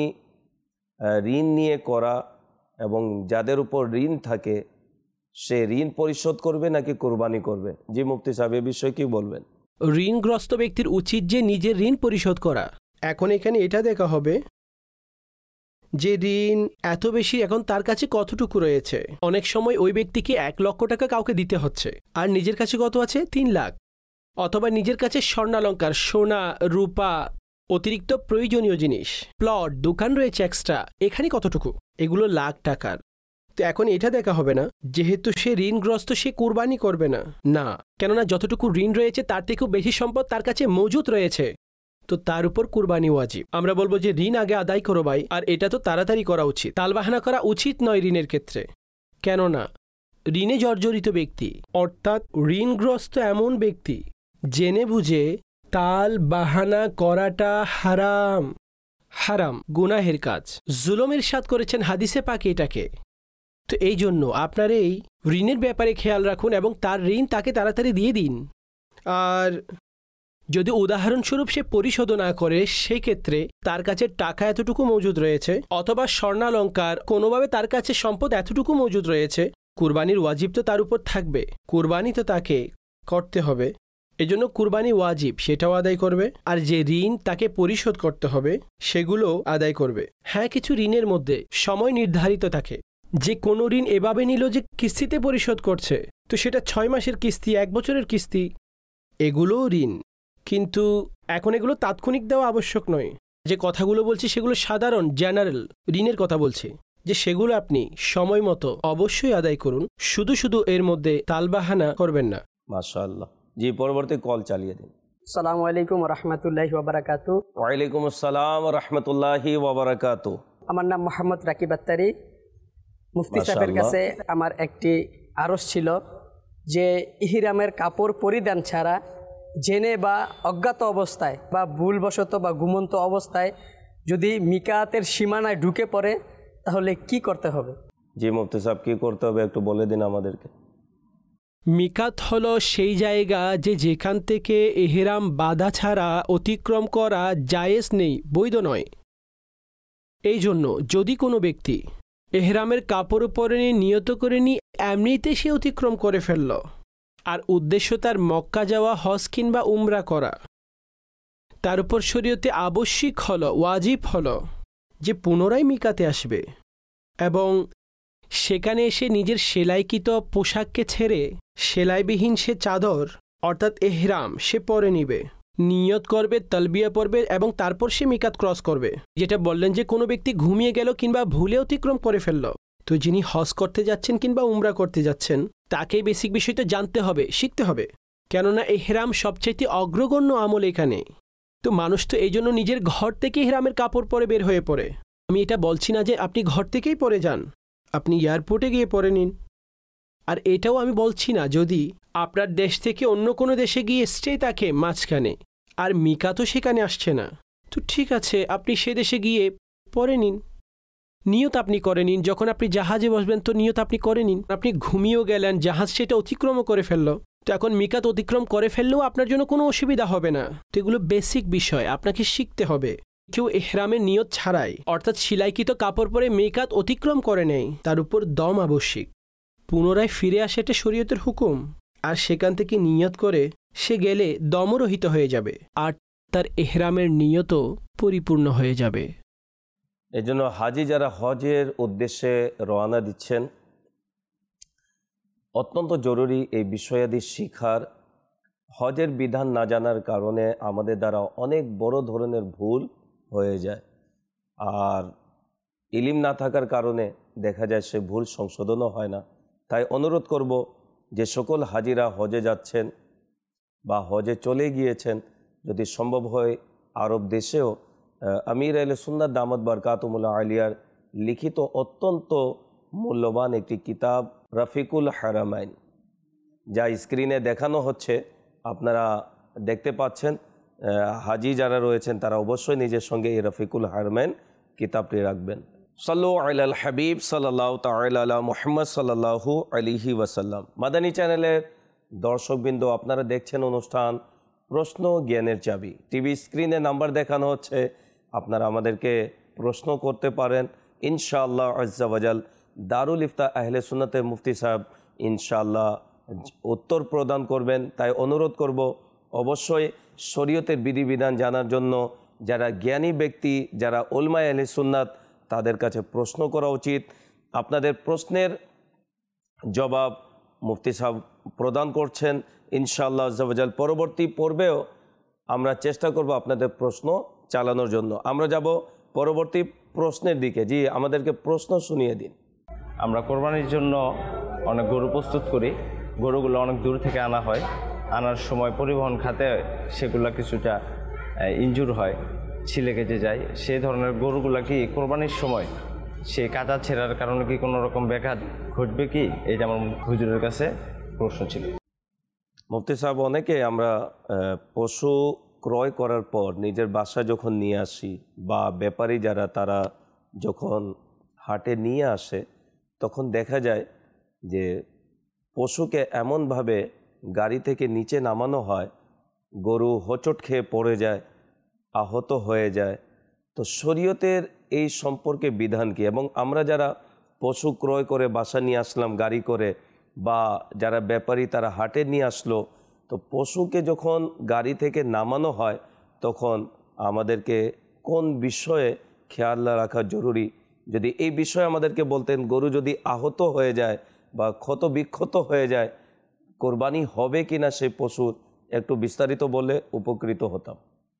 ঋণ নিয়ে করা, এবং যাদের উপর ঋণ থাকে সে ঋণ পরিশোধ করবে নাকি কোরবানি করবে? জি মুফতি সাহেব, এ বিষয়ে কি বলবেন? ঋণগ্রস্ত ব্যক্তির উচিত যে নিজের ঋণ পরিশোধ করা। এখন এখানে এটা দেখা হবে যে ঋণ এত বেশি, এখন তার কাছে কতটুকু রয়েছে। অনেক সময় ওই ব্যক্তিকে ১ লক্ষ টাকা কাউকে দিতে হচ্ছে, আর নিজের কাছে কত আছে? ৩ লাখ। অথবা নিজের কাছে স্বর্ণালঙ্কার, সোনা, রূপা, অতিরিক্ত প্রয়োজনীয় জিনিস, প্লট, দোকান রয়েছে এক্সট্রা, এখানে কতটুকু? এগুলো লাখ টাকার। তো এখন এটা দেখা হবে না, যেহেতু সে ঋণগ্রস্ত, সে কুরবানি করবে না, না, কেননা যতটুকু ঋণ রয়েছে তার থেকেও বেশি সম্পদ তার কাছে মজুদ রয়েছে, তো তার উপর কুরবানি ওয়াজিব। আমরা বলবো যে ঋণ আগে আদায় করো ভাই, আর এটা তো তাড়াতাড়ি করা উচিত, তালবাহানা করা উচিত নয় ঋণের ক্ষেত্রে। কেননা ঋণে জর্জরিত ব্যক্তি, অর্থাৎ ঋণগ্রস্ত এমন ব্যক্তি, জেনে বুঝে তাল বাহানা করাটা হারাম, হারাম, গুনাহের কাজ। জুলুম ইরশাদ করেছেন হাদিসে পাকে এটাকে। তো এই জন্য আপনার এই ঋণের ব্যাপারে খেয়াল রাখুন এবং তার ঋণ তাকে তাড়াতাড়ি দিয়ে দিন। আর যদি উদাহরণস্বরূপ সে পরিশোধ না করে, সেই ক্ষেত্রে তার কাছে টাকা এতটুকু মজুদ রয়েছে, অথবা স্বর্ণালঙ্কার, কোনোভাবে তার কাছে সম্পদ এতটুকু মজুদ রয়েছে, কুরবানির ওয়াজিব তো তার উপর থাকবে, কুরবানি তো তাকে করতে হবে। এজন্য কুরবানি ওয়াজিব, সেটাও আদায় করবে, আর যে ঋণ তাকে পরিশোধ করতে হবে সেগুলো আদায় করবে। হ্যাঁ, কিছু ঋণের মধ্যে সময় নির্ধারিত থাকে, যে কোনো ঋণ এভাবে নিল যে কিস্তিতে পরিশোধ করছে, তো সেটা ৬ মাসের কিস্তি, ১ বছরের কিস্তি, এগুলোও ঋণ। কিন্তু এখন এগুলো তাৎক্ষণিক দেওয়া আবশ্যক নয়। যে কথাগুলো বলছি সেগুলো সাধারণ জেনারেল ঋণের কথা বলছি, যে সেগুলো আপনি সময় মতো অবশ্যই আদায় করুন, শুধু শুধু এর মধ্যে তালবাহানা করবেন না। মাশাআল্লাহ। জি, পরবর্তী কল চালিয়ে দিন। আসসালামু আলাইকুম ওয়া রাহমাতুল্লাহি ওয়া বারাকাতুহু। ওয়ালাইকুম আসসালাম ওয়া রাহমাতুল্লাহি ওয়া বারাকাতুহু। আমার নাম মোহাম্মদ রাকিব আত্তারি। মুফতি সাহেবের কাছে আমার একটি আরজ ছিল যে ইহরামের কাপড় পরিধান ছাড়া জেনে বা অজ্ঞাত অবস্থায় বা ভুলবশত বা ঘুমন্ত অবস্থায় যদি মিকাতের সীমানায় ঢুকে পড়ে, তাহলে কি করতে হবে? জি মুফতি সাহেব, কি করতে হবে একটু বলে দিন আমাদেরকে। মিকাত হলো সেই জায়গা যে যেখান থেকে এহরাম বাধা ছাড়া অতিক্রম করা জায়েজ নেই, বৈধ নয়। এই জন্য যদি কোনো ব্যক্তি এহরামের কাপড় পরে নিয়ত করে নি, এমনিতে সে অতিক্রম করে ফেলল, আর উদ্দেশ্য তার মক্কা যাওয়া, হজ কিংবা উমরা করা, তার উপর শরীয়তে আবশ্যিক হলো, ওয়াজিব হলো যে পুনরায় মিকাতে আসবে এবং সেখানে এসে নিজের সেলাইকৃত পোশাককে ছেড়ে সেলাইবিহীন সে চাদর অর্থাৎ এহরাম সে পরে নিবে, নিয়ত করবে, তালবিয়া পড়বে এবং তারপর সে মিকাত ক্রস করবে। যেটা বললেন যে কোনো ব্যক্তি ঘুমিয়ে গেল কিংবা ভুলে অতিক্রম করে ফেলল, তো যিনি হজ করতে যাচ্ছেন কিংবা উমরা করতে যাচ্ছেন তাকে বেসিক বিষয়টা জানতে হবে, শিখতে হবে, কেননা এহরাম সবচাইতে অগ্রগণ্য আমল এখানে। তো মানুষ তো এই জন্য নিজের ঘর থেকে এহরামের কাপড় পরে বের হয়ে পড়ে। আমি এটা বলছি না যে আপনি ঘর থেকেই পরে যান, আপনি এয়ারপোর্টে গিয়ে পরে নিন। আর এটাও আমি বলছি না যদি আপনার দেশ থেকে অন্য কোনো দেশে গিয়ে স্টে থাকে মাঝখানে আর মিকাতও সেখানে আসছে না, তো ঠিক আছে আপনি সে দেশে গিয়ে পরে নিন, নিয়ত আপনি করে নিন। যখন আপনি জাহাজে বসবেন তো নিয়ত আপনি করে নিন। আপনি ঘুমিয়েও গেলেন, জাহাজ সেটা অতিক্রমও করে ফেললো, তো এখন মিকাত অতিক্রম করে ফেললেও আপনার জন্য কোনো অসুবিধা হবে না। তো এগুলো বেসিক বিষয় আপনাকে শিখতে হবে। কেউ এহরামের নিয়ত ছাড়াই অর্থাৎ সেলাইকৃত কাপড় পরে মিকাত অতিক্রম করে নেই, তার উপর দম আবশ্যিক। পুনরায় ফিরে আসে এটা শরীয়তের হুকুম, আর সেখান থেকে নিয়ত করে সে গেলে দমরহিত হয়ে যাবে আর তার এহরামের নিয়তও পরিপূর্ণ হয়ে যাবে। এজন্য হাজি যারা হজের উদ্দেশ্যে রওনা দিচ্ছেন অত্যন্ত জরুরি এই বিষয়াদি শিখার। হজের বিধান না জানার কারণে আমাদের দ্বারা অনেক বড় ধরনের ভুল হয়ে যায়, আর ইলিম না থাকার কারণে দেখা যায় সে ভুল সংশোধনও হয় না। তাই অনুরোধ করব যে সকল হাজিরা হজে যাচ্ছেন বা হজে চলে গিয়েছেন, যদি সম্ভব হয় আরব দেশেও আমির আহলে সুন্নাত দামাত বারকাতুহুল্লাহ আলিয়ার লিখিত অত্যন্ত মূল্যবান একটি কিতাব রফিকুল হারামাইন, যা স্ক্রিনে দেখানো হচ্ছে আপনারা দেখতে পাচ্ছেন। হাজি যারা রয়েছেন তারা অবশ্যই নিজের সঙ্গে এই রফিকুল হারামাইন কিতাবটি রাখবেন। সাল্লু আলাল হাবিব সাল্লাল্লাহু তাআলা আলা মুহাম্মদ সাল্লাল্লাহু আলাইহি ওয়াসাল্লাম। মাদানী চ্যানেলের দর্শকবৃন্দ, আপনারা দেখছেন অনুষ্ঠান প্রশ্ন জ্ঞানের চাবি। টিভি স্ক্রিনে নাম্বার দেখানো হচ্ছে, আপনারা আমাদেরকে প্রশ্ন করতে পারেন। ইনশাআল্লাহ আজ্জা ওয়াজাল দারুল ইফতা আহলে সুন্নাতের মুফতি সাহেব ইনশাআল্লাহ উত্তর প্রদান করবেন। তাই অনুরোধ করব অবশ্যই শরীয়তের বিধিবিধান জানার জন্য যারা জ্ঞানী ব্যক্তি, যারা উলমায়ে আহলে সুন্নাত, তাদের কাছে প্রশ্ন করা উচিত। আপনাদের প্রশ্নের জবাব মুফতি সাহেব প্রদান করছেন ইনশাআল্লাহ আজ্জা ওয়াজাল। পরবর্তী পর্বেও আমরা চেষ্টা করব আপনাদের প্রশ্ন চালানোর জন্য। আমরা যাব পরবর্তী প্রশ্নের দিকে। জি, আমাদেরকে প্রশ্ন শুনিয়ে দিন। আমরা কোরবানির জন্য অনেক গরু প্রস্তুত করি, গরুগুলো অনেক দূর থেকে আনা হয়, আনার সময় পরিবহন খাতে সেগুলো কিছুটা ইনজুর হয়, ছিলে কেটে যায়। সেই ধরনের গরুগুলো কি কোরবানির সময় সেই কাটা ছেঁড়ার কারণে কি কোনো রকম ব্যাঘাত ঘটবে কি? এইটা আমার হুজুরের কাছে প্রশ্ন ছিল। মুফতি সাহেব, অনেকে আমরা পশু ক্রয় করার পর নিজের বাসায় যখন নিয়ে আসি বা ব্যাপারী যারা তারা যখন হাটে নিয়ে আসে, তখন দেখা যায় যে পশুকে এমনভাবে গাড়ি থেকে নিচে নামানো হয়, গরু হোঁচট খেয়ে পড়ে যায়, আহত হয়ে যায়। তো শরীয়তের এই সম্পর্কে বিধান কি? এবং আমরা যারা পশু ক্রয় করে বাসা নিয়ে আসলাম গাড়ি করে, বা যারা ব্যাপারী তারা হাটে নিয়ে আসলো, তো পশুকে যখন গাড়ি থেকে নামানো হয় তখন আমাদেরকে কোন বিষয়ে খেয়াল রাখা জরুরি? যদি এই বিষয়ে আমাদেরকে বলতেন, গরু যদি আহত হয়ে যায় বা ক্ষত বিক্ষত হয়ে যায়, কোরবানি হবে কি না সেই পশুর, একটু বিস্তারিত বলে উপকৃত হতাম।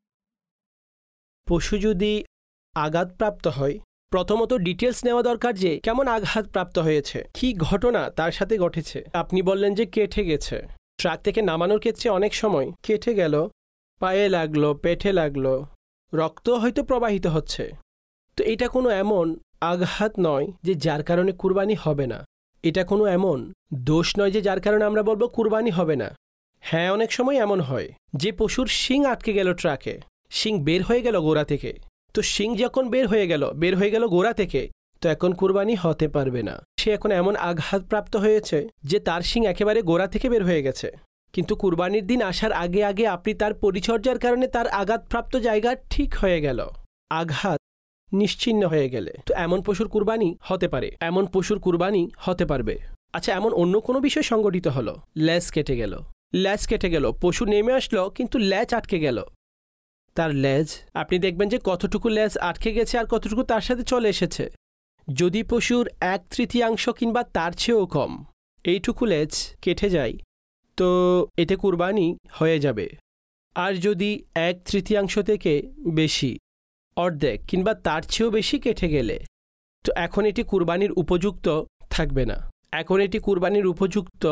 পশু যদি আঘাতপ্রাপ্ত হয়, প্রথমত ডিটেলস নেওয়া দরকার যে কেমন আঘাতপ্রাপ্ত হয়েছে, কি ঘটনা তার সাথে ঘটেছে। আপনি বললেন যে কেটে গেছে, ট্রাক থেকে নামানোর ক্ষেত্রে অনেক সময় কেটে গেল, পায়ে লাগলো, পেটে লাগলো, রক্ত হয়তো প্রবাহিত হচ্ছে, তো এটা কোনো এমন আঘাত নয় যে যার কারণে কুরবানি হবে না। এটা কোনো এমন দোষ নয় যে যার কারণে আমরা বলবো কুরবানি হবে না। হ্যাঁ, অনেক সময় এমন হয় যে পশুর শিং আটকে গেল ট্রাকে, শিং বের হয়ে গেল গোড়া থেকে, তো শিং যখন বের হয়ে গেল গোড়া থেকে, তো এখন কুরবানি হতে পারবে না। সে এখন এমন আঘাতপ্রাপ্ত হয়েছে যে তার শিং একেবারে গোড়া থেকে বের হয়ে গেছে, কিন্তু কুরবানির দিন আসার আগে আগে আপনি তার পরিচর্যার কারণে তার আঘাতপ্রাপ্ত জায়গা ঠিক হয়ে গেল, আঘাত নিশ্চিহ্ন হয়ে গেলে, তো এমন পশুর কুরবানি হতে পারে, এমন পশুর কুরবানি হতে পারবে। আচ্ছা, এমন অন্য কোনো বিষয় সংগঠিত হলো, ল্যাজ কেটে গেল, পশু নেমে আসলো কিন্তু ল্যাজ আটকে গেল, তার লেজ আপনি দেখবেন যে কতটুকু লেজ আটকে গেছে আর কতটুকু তার সাথে চলে এসেছে। যদি পশুর 1/3 কিংবা তার চেয়েও কম এইটুকু লেজ কেটে যায় তো এতে কুরবানি হয়ে যাবে। আর যদি 1/3 থেকে বেশি, অর্ধেক কিংবা তার চেয়েও বেশি কেটে গেলে তো এখন এটি কুরবানির উপযুক্ত থাকবে না, এখন এটি কুরবানির উপযুক্ত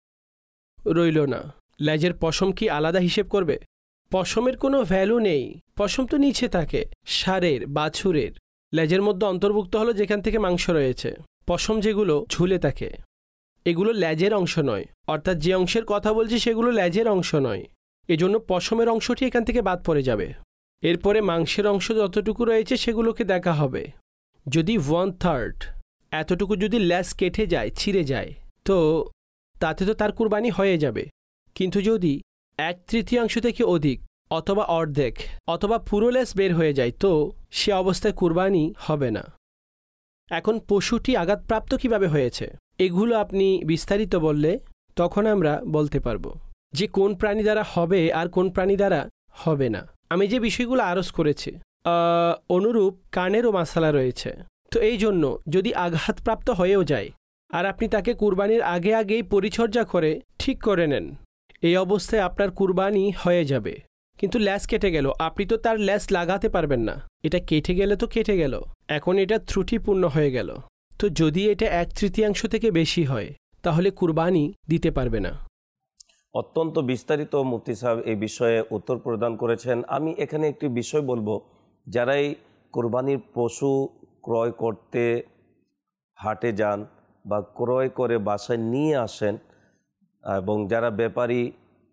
রইল না। লেজের পশম কি আলাদা হিসেব করবে? পশমের কোনো ভ্যালু নেই, পশম তো নিচে থাকে। ষাঁড়ের, বাছুরের লেজের মধ্যে অন্তর্ভুক্ত হলো যেখান থেকে মাংস রয়েছে। পশম যেগুলো ঝুলে থাকে এগুলো লেজের অংশ নয়, অর্থাৎ যে অংশের কথা বলছি সেগুলো লেজের অংশ নয়, এজন্য পশমের অংশটি এখান থেকে বাদ পড়ে যাবে। এরপরে মাংসের অংশ যতটুকু রয়েছে সেগুলোকে দেখা হবে। যদি 1/3 এতটুকু যদি লেজ কেটে যায়, ছিঁড়ে যায়, তো তাতে তো তার কুরবানি হয়ে যাবে। কিন্তু যদি 1/3 থেকে অধিক অথবা অর্ধেক অথবা পুরো লেজ বের হয়ে যায় তো সে অবস্থায় কুরবানি হবে না। এখন পশুটি আঘাতপ্রাপ্ত কিভাবে হয়েছে এগুলো আপনি বিস্তারিত বললে তখন আমরা বলতে পারবো যে কোন প্রাণী দ্বারা হবে আর কোন প্রাণী দ্বারা হবে না। আমি যে বিষয়গুলো আরজ করেছি অনুরূপ কানেরও মাসালা রয়েছে। তো এই জন্য যদি আঘাতপ্রাপ্ত হয়েও যায় আর আপনি তাকে কুরবানির আগেই পরিচর্যা করে ঠিক করে নেন, এই অবস্থায় আপনার কুরবানি হয়ে যাবে। কিন্তু ল্যাস কেটে গেল, আপনি তো তার ল্যাস লাগাতে পারবেন না, এটা কেটে গেলে তো কেটে গেল, এখন এটা ত্রুটিপূর্ণ হয়ে গেল। তো যদি এটা 1/3 থেকে বেশি হয় তাহলে কুরবানি দিতে পারবে না। অত্যন্ত বিস্তারিত মুফতি সাহেব এই বিষয়ে উত্তর প্রদান করেছেন। আমি এখানে একটি বিষয় বলবো, যারাই কোরবানির পশু ক্রয় করতে হাটে যান বা ক্রয় করে বাসায় নিয়ে আসেন এবং যারা ব্যাপারী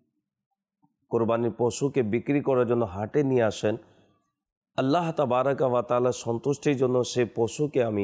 কোরবানির পশুকে বিক্রি করার জন্য হাটে নিয়ে আসেন, আল্লাহ তাবারাকা ওয়া তাআলা সন্তুষ্টির জন্য সে পশুকে আমি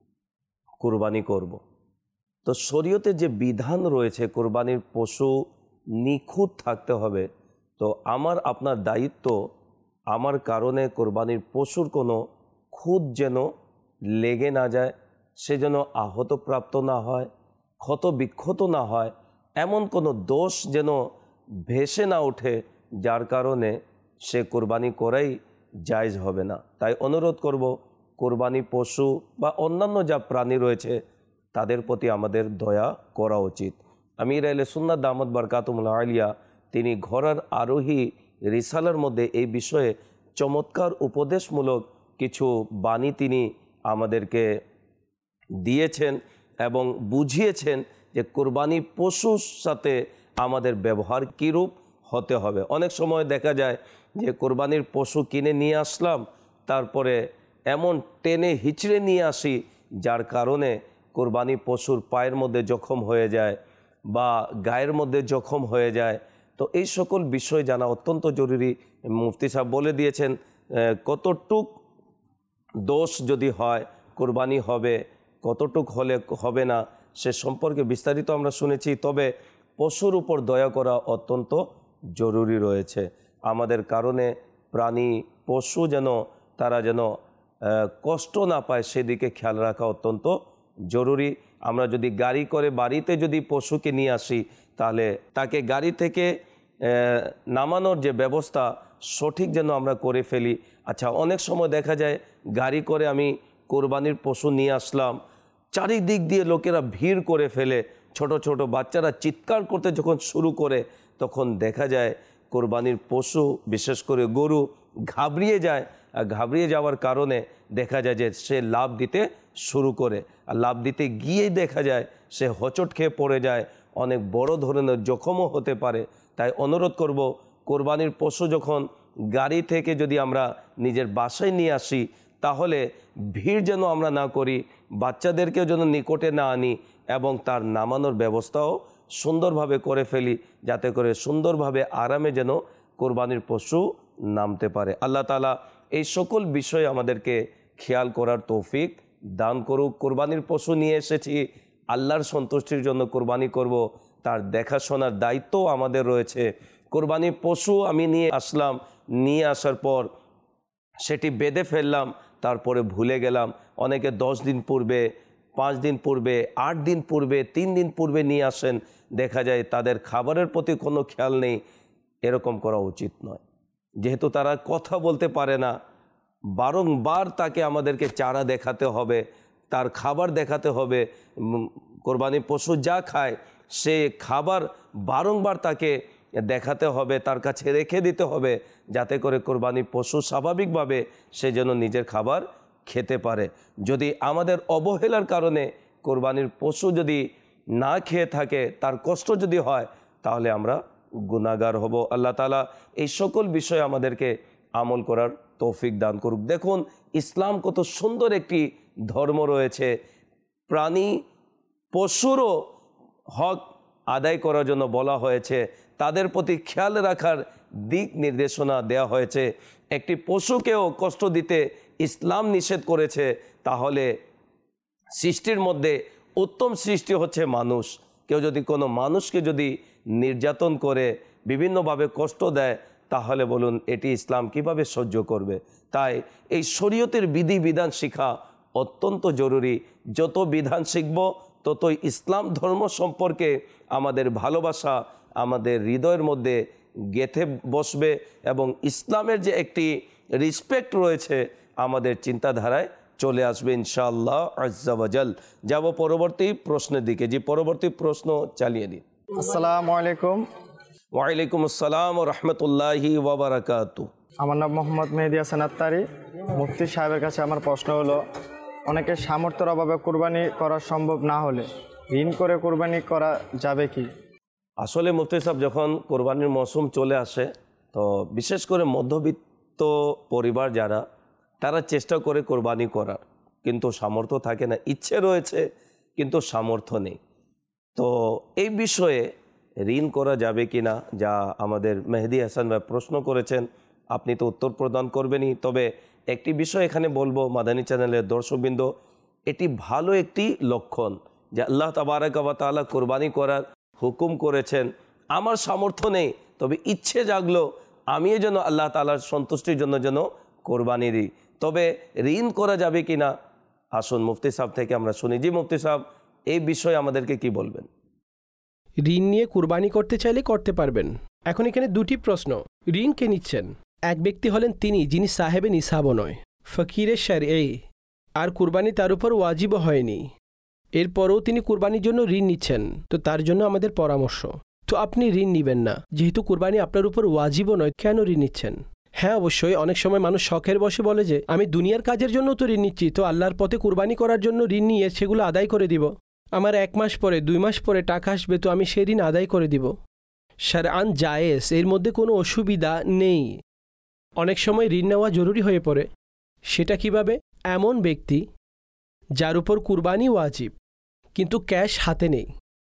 কুরবানি করব। তো শরীয়তে যে বিধান রয়েছে কোরবানির পশু নিখুঁত থাকতে হবে। তো আমার আপনার দায়িত্ব, আমার কারণে কোরবানির পশুর কোনো খুঁত যেন লেগে না যায়, সে যেন আহতপ্রাপ্ত না হয়, ক্ষত বিক্ষত না হয়, এমন কোনো দোষ যেন ভেসে না ওঠে যার কারণে সে কোরবানি করাই জায়েজ হবে না। তাই অনুরোধ করব, কোরবানি পশু বা অন্যান্য যা প্রাণী রয়েছে তাদের প্রতি আমাদের দয়া করা উচিত। আমির আহলে সুন্নাত দামাত বারকাতুহুল আলিয়া তিনি ঘোড়ার আরোহী রিসালার মধ্যে এই বিষয়ে চমৎকার উপদেশমূলক কিছু বাণী তিনি আমাদেরকে দিয়েছেন এবং বুঝিয়েছেন যে কোরবানি পশুর সাথে আমাদের ব্যবহার কীরূপ হতে হবে। অনেক সময় দেখা যায় যে কোরবানির পশু কিনে নিয়ে আসলাম, তারপরে এমন টেনে হিচড়ে নিয়ে আসি যার কারণে কোরবানি পশুর পায়ের মধ্যে জখম হয়ে যায় বা গায়ের মধ্যে জখম হয়ে যায়। তো এই সকল বিষয় জানা অত্যন্ত জরুরি। মুফতি সাহেব বলে দিয়েছেন কতটুক দোষ যদি হয় কোরবানি হবে, কতটুক হলে হবে না সে সম্পর্কে বিস্তারিত আমরা শুনেছি। তবে পশুর উপর দয়া করা অত্যন্ত জরুরি রয়েছে। আমাদের কারণে প্রাণী পশু যেন তারা যেন কষ্ট না পায় সেদিকে খেয়াল রাখা অত্যন্ত জরুরি। আমরা যদি গাড়ি করে বাড়িতে যদি পশুকে নিয়ে আসি তাহলে তাকে গাড়ি থেকে নামানোর যে ব্যবস্থা সঠিক যেন আমরা করে ফেলি। আচ্ছা, অনেক সময় দেখা যায় গাড়ি করে আমি কোরবানির পশু নিয়ে আসলাম, চারিদিক দিয়ে লোকেরা ভিড় করে ফেলে, ছোট ছোট বাচ্চারা চিৎকার করতে যখন শুরু করে তখন দেখা যায় কোরবানির পশু বিশেষ করে গরু ঘাবড়িয়ে যায়। আর ঘাবড়িয়ে যাওয়ার কারণে দেখা যায় যে সে লাফ দিতে শুরু করে, আর লাফ দিতে গিয়েই দেখা যায় সে হোঁচট খেয়ে পড়ে যায়, অনেক বড় ধরনের জখমও হতে পারে। তাই অনুরোধ করব, কোরবানির পশু যখন গাড়ি থেকে যদি আমরা নিজের বাসায় নিয়ে আসি তাহলে ভিড় যেন আমরা না করি, বাচ্চাদেরকেও যেন নিকটে না আনি এবং তার নামানোর ব্যবস্থাও সুন্দরভাবে করে ফেলি, যাতে করে সুন্দরভাবে আরামে যেন কোরবানির পশু নামতে পারে। আল্লাহ তাআলা এই সকল বিষয়ে আমাদেরকে খেয়াল করার তৌফিক দান করুক। কোরবানির পশু নিয়ে এসেছি, আল্লাহর সন্তুষ্টির জন্য কোরবানি করব, তার দেখাশোনার দায়িত্বও আমাদের রয়েছে। কোরবানির পশু আমি নিয়ে আসলাম, নিয়ে আসার পর সেটি বেঁধে ফেললাম, তারপরে ভুলে গেলাম। অনেকে 10 দিন পূর্বে, 5 দিন পূর্বে, 8 দিন পূর্বে, 3 দিন পূর্বে নিয়ে আসেন, দেখা যায় তাদের খাবারের প্রতি কোনো খেয়াল নেই। এরকম করা উচিত নয়। যেহেতু তারা কথা বলতে পারে না, বারংবার তাকে আমাদেরকে চারা দেখাতে হবে, তার খাবার দেখাতে হবে। কোরবানি পশু যা খায় সে খাবার বারংবার তাকে দেখাতে হবে, তার কাছে রেখে দিতে হবে, যাতে করে কোরবানি পশু স্বাভাবিকভাবে সে যেন নিজের খাবার খেতে পারে। যদি আমাদের অবহেলার কারণে কোরবানির পশু যদি না খেয়ে থাকে, তার কষ্ট যদি হয়, তাহলে আমরা গুনাহগার হব। আল্লাহ তাআলা এই সকল বিষয়ে আমাদেরকে আমল করার তৌফিক দান করুক। দেখুন ইসলাম কত সুন্দর একটি ধর্ম রয়েছে। প্রাণী পশুরও হক আদায় করার জন্য বলা হয়েছে, তাদের প্রতি খেয়াল রাখার দিক নির্দেশনা দেওয়া হয়েছে। একটি পশুকেও কষ্ট দিতে ইসলাম নিষেধ করেছে। তাহলে সৃষ্টির মধ্যে উত্তম সৃষ্টি হচ্ছে মানুষ। কেউ যদি কোনো মানুষকে যদি নির্যাতন করে, বিভিন্নভাবে কষ্ট দেয়, তাহলে বলুন এটি ইসলাম কিভাবে সহ্য করবে? তাই এই শরীয়তের বিধিবিধান শিখা অত্যন্ত জরুরি। যত বিধান শিখব ততই ইসলাম ধর্ম সম্পর্কে আমাদের ভালোবাসা আমাদের হৃদয়ের মধ্যে গেঁথে বসবে এবং ইসলামের যে একটি রেসপেক্ট রয়েছে আমাদের চিন্তাধারায় চলে আসবে ইনশাআল্লাহ আজ্জা ওয়াজাল। যাব পরবর্তী প্রশ্নের দিকে। জি, পরবর্তী প্রশ্ন চালিয়ে দিন। আসসালামু আলাইকুম। ওয়ালাইকুম আসসালাম ওয়া রাহমাতুল্লাহি ওয়া বারাকাতুহু। আমার নাম মোহাম্মদ মেহেদী হাসান আত্তারি। মুফতি সাহেবের কাছে আমার প্রশ্ন হলো, অনেকের সামর্থ্যের অভাবে কুরবানি করা সম্ভব না হলে ঋণ করে কুরবানি করা যাবে কি? আসলে মুফতি সাহেব, যখন কোরবানির মৌসুম চলে আসে, তো বিশেষ করে মধ্যবিত্ত পরিবার যারা, তারা চেষ্টা করে কোরবানি করার, কিন্তু সামর্থ্য থাকে না। ইচ্ছে রয়েছে কিন্তু সামর্থ্য নেই। তো এই বিষয়ে ঋণ করা যাবে কি না, যা আমাদের মেহেদী হাসান ভাই প্রশ্ন করেছেন, আপনি তো উত্তর প্রদান করবেনই। তবে একটি বিষয় এখানে বলবো, মাদানী চ্যানেলের দর্শকবৃন্দ, এটি ভালো একটি লক্ষণ যে আল্লাহ তাবারাক ওয়া তাআলা কোরবানি করার হুকুম করেছেন। আমার সামর্থ্য নেই, তবে ইচ্ছে জাগলো আমিও যেন আল্লাহ তাআলার সন্তুষ্টির জন্য যেন কোরবানি দিই। তবে ঋণ করা যাবে কি না, আসুন মুফতি সাহেব থেকে আমরা শুনি। জি মুফতি সাহেব, এই বিষয়ে আমাদেরকে কি বলবেন? ঋণ নিয়ে কুরবানি করতে চাইলে করতে পারবেন। এখন এখানে দুটি প্রশ্ন। ঋণ কে নিচ্ছেন? এক ব্যক্তি হলেন তিনি যিনি সাহেবে নিসাবও নয়, ফকিরে শরঈ, আর কুরবানি তার উপর ওয়াজিবও হয়নি, এরপরও তিনি কুরবানির জন্য ঋণ নিচ্ছেন। তো তার জন্য আমাদের পরামর্শ, তো আপনি ঋণ নেবেন না। যেহেতু কুরবানি আপনার উপর ওয়াজিবও নয়, কেন ঋণ নিচ্ছেন? হ্যাঁ, অবশ্যই অনেক সময় মানুষ শখের বসে বলে যে আমি দুনিয়ার কাজের জন্য তো ঋণ নিচ্ছি, তো আল্লাহর পথে কুরবানি করার জন্য ঋণ নিয়ে সেগুলো আদায় করে দিব। আমার 1 মাস পরে 2 মাস পরে টাকা আসবে, তো আমি সেই ঋণ আদায় করে দিব। শারআন জায়েজ, এর মধ্যে কোনো অসুবিধা নেই। অনেক সময় ঋণ নেওয়া জরুরি হয়ে পড়ে। সেটা কিভাবে? এমন ব্যক্তি যার উপর কুরবানি ওয়াজিব কিন্তু ক্যাশ হাতে নেই।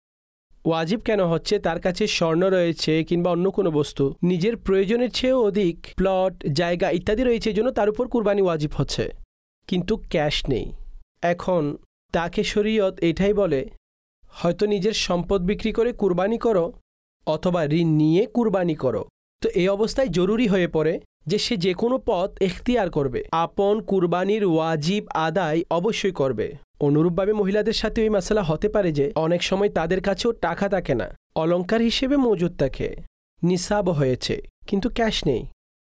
ওয়াজিব কেন হচ্ছে? তার কাছে স্বর্ণ রয়েছে কিংবা অন্য কোনো বস্তু, নিজের প্রয়োজনের চেয়েও অধিক প্লট, জায়গা ইত্যাদি রয়েছে, জন্য তার উপর কুরবানি ওয়াজিব হচ্ছে, কিন্তু ক্যাশ নেই। এখন তাকে শরীয়ত এটাই বলে, হয়তো নিজের সম্পদ বিক্রি করে কুরবানি করো অথবা ঋণ নিয়ে কুরবানি করো। তো এই অবস্থায় জরুরি হয়ে পড়ে যে সে যে কোনো পথ এখতিয়ার করবে, আপন কুরবানির ওয়াজিব আদায় অবশ্যই করবে। অনুরূপভাবে মহিলাদের সাথে ওই মাসালা হতে পারে যে অনেক সময় তাদের কাছেও টাকা থাকে না, অলংকার হিসেবে মজুদ থাকে, নিসাব হয়েছে কিন্তু ক্যাশ নেই।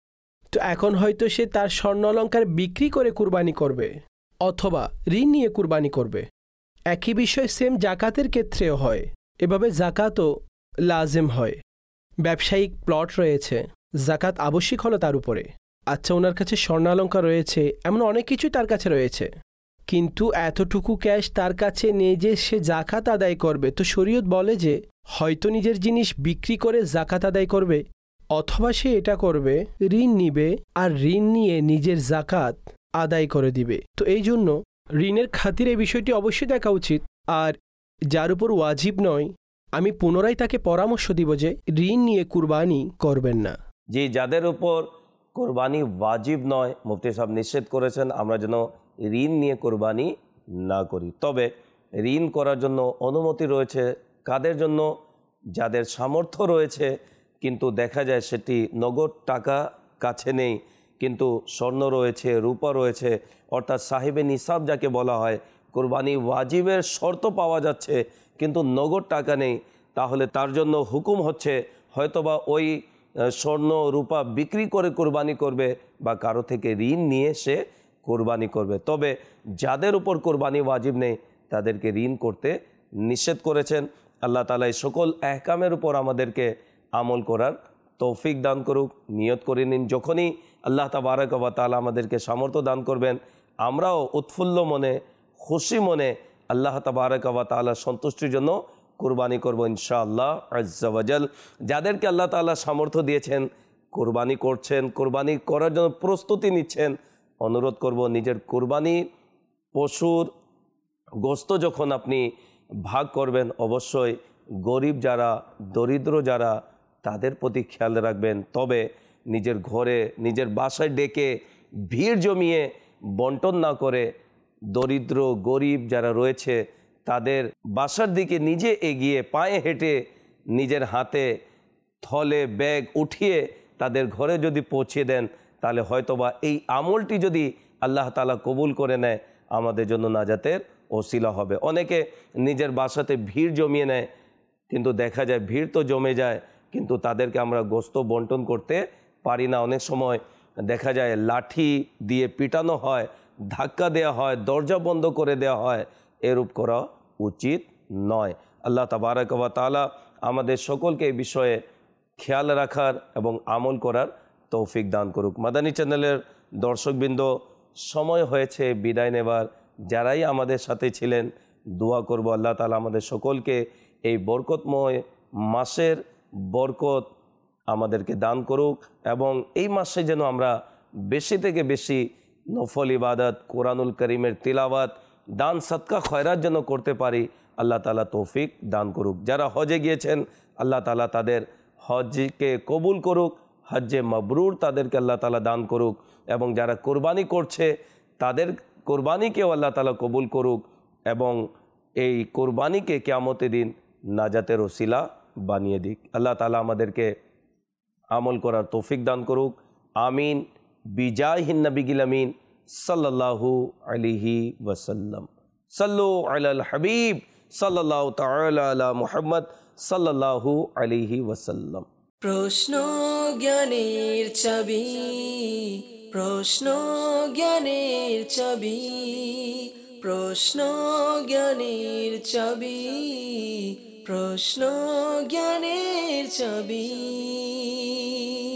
তো এখন হয়তো সে তার স্বর্ণ অলংকার বিক্রি করে কুরবানি করবে অথবা ঋণ নিয়ে কুরবানি করবে। একই বিষয় সেম জাকাতের ক্ষেত্রেও হয়। এভাবে জাকাতও লাজেম হয়। ব্যবসায়িক প্লট রয়েছে, জাকাত আবশ্যিক হলো তার উপরে। আচ্ছা, ওনার কাছে স্বর্ণালঙ্কার রয়েছে, এমন অনেক কিছুই তার কাছে রয়েছে, কিন্তু এতটুকু ক্যাশ তার কাছে নেই যে সে জাকাত আদায় করবে। তো শরীয়ত বলে যে হয়তো নিজের জিনিস বিক্রি করে জাকাত আদায় করবে অথবা সে এটা করবে, ঋণ নিবে আর ঋণ নিয়ে নিজের জাকাত আদায় করে দিবে। তো এই জন্য ঋণের খাতিরে এই বিষয়টি অবশ্যই দেখা উচিত। আর যার উপর ওয়াজিব নয়, আমি পুনরায় তাকে পরামর্শ দিব যে ঋণ নিয়ে কুরবানি করবেন না। যে যাদের উপর কোরবানি ওয়াজিব নয়, মুফতি সাহেব নিষেধ করেছেন আমরা যেন ঋণ নিয়ে কোরবানি না করি। তবে ঋণ করার জন্য অনুমতি রয়েছে কাদের জন্য? যাদের সামর্থ্য রয়েছে কিন্তু দেখা যায় সেটি নগদ টাকা কাছে নেই, কিন্তু স্বর্ণ রয়েছে, রূপা রয়েছে, অর্থাৎ সাহেবে নিসাব যাকে বলা হয়, কোরবানি ওয়াজিবের শর্ত পাওয়া যাচ্ছে কিন্তু নগদ টাকা নেই। তাহলে তার জন্য হুকুম হচ্ছে হয়তোবা ওই স্বর্ণ রূপা বিক্রি করে কোরবানি করবে বা কারো থেকে ঋণ নিয়ে সে কোরবানি করবে। তবে যাদের উপর কোরবানি ওয়াজিব নেই তাদেরকে ঋণ করতে নিষেধ করেছেন। আল্লাহ তাআলা এই সকল আহকামের উপর আমাদেরকে আমল করার তৌফিক দান করুক। নিয়ত করে নিন, যখনই আল্লাহ তাবারক ওয়া তাআলা আমাদেরকে সামর্থ্য দান করবেন আমরাও উৎফুল্ল মনে খুশি মনে আল্লাহ তাবারক ওয়া তাআলার সন্তুষ্টির জন্য কোরবানি করব ইনশাআল্লাহ আজ্জা ওয়া জাল। যাদেরকে আল্লাহ তাআলা সামর্থ্য দিয়েছেন কোরবানি করছেন, কোরবানি করার জন্য প্রস্তুতি নিচ্ছেন, অনুরোধ করব নিজের কোরবানি পশুর গোস্ত যখন আপনি ভাগ করবেন অবশ্যই গরিব যারা দরিদ্র যারা তাদের প্রতি খেয়াল রাখবেন। তবে নিজের ঘরে নিজের বাসায় ডেকে ভিড় জমিয়ে বন্টন না করে দরিদ্র গরিব যারা রয়েছে তাদের বাসার দিকে নিজে এগিয়ে পায়ে হেঁটে নিজের হাতে থলে ব্যাগ উঠিয়ে তাদের ঘরে যদি পৌঁছে দেন তাহলে হয়তোবা এই আমলটি যদি আল্লাহ তাআলা কবুল করে নেয় আমাদের জন্য নাজাতের ওসিলা হবে। অনেকে নিজের বাসাতে ভিড় জমিয়ে নেয়, কিন্তু দেখা যায় ভিড় তো জমে যায় কিন্তু তাদেরকে আমরা গোস্ত বন্টন করতে পারি না। অনেক সময় দেখা যায় লাঠি দিয়ে পিটানো হয়, ধাক্কা দেওয়া হয়, দরজা বন্ধ করে দেওয়া হয়, এরূপ করা উচিত নয়। আল্লাহ তাবারক ওয়া তাআলা আমাদের সকলকে এই বিষয়ে খেয়াল রাখার এবং আমল করার তৌফিক দান করুক। মাদানী চ্যানেলের দর্শকবৃন্দ, সময় হয়েছে বিদায় নেবার। যারাই আমাদের সাথে ছিলেন দোয়া করব আল্লাহ তাআলা আমাদের সকলকে এই বরকতময় মাসের বরকত আমাদেরকে দান করুক এবং এই মাসে যেন আমরা বেশি থেকে বেশি নফল ইবাদত, কোরআনুল করিমের তিলাওয়াত, দান সদকা খয়রাত যেন করতে পারি। আল্লাহ তাআলা তৌফিক দান করুক। যারা হজে গিয়েছেন আল্লাহ তাআলা তাদের হজকে কবুল করুক, হজ্জে মাবরুর তাদেরকে আল্লাহ তাআলা দান করুক এবং যারা কোরবানি করছে তাদের কোরবানিকেও আল্লাহ তাআলা কবুল করুক এবং এই কোরবানিকে কিয়ামতের দিন নাজাতের ওসিলা বানিয়ে দিক। আল্লাহ তাআলা আমাদেরকে আমল করার তৌফিক দান করুক। আমিন বিজাহিন নবিয়িল আমিন সাল্লাল্লাহু আলাইহি ওয়াসাল্লাম। সাল্লু আলাল হাবিব সাল্লাল্লাহু তাআলা আলা মুহাম্মদ সাল্লাল্লাহু আলাইহি ওয়াসাল্লাম। প্রশ্ন জ্ঞানের চাবি, প্রশ্ন জ্ঞানের চাবি, প্রশ্ন জ্ঞানের চাবি, প্রশ্ন জ্ঞানের চাবি।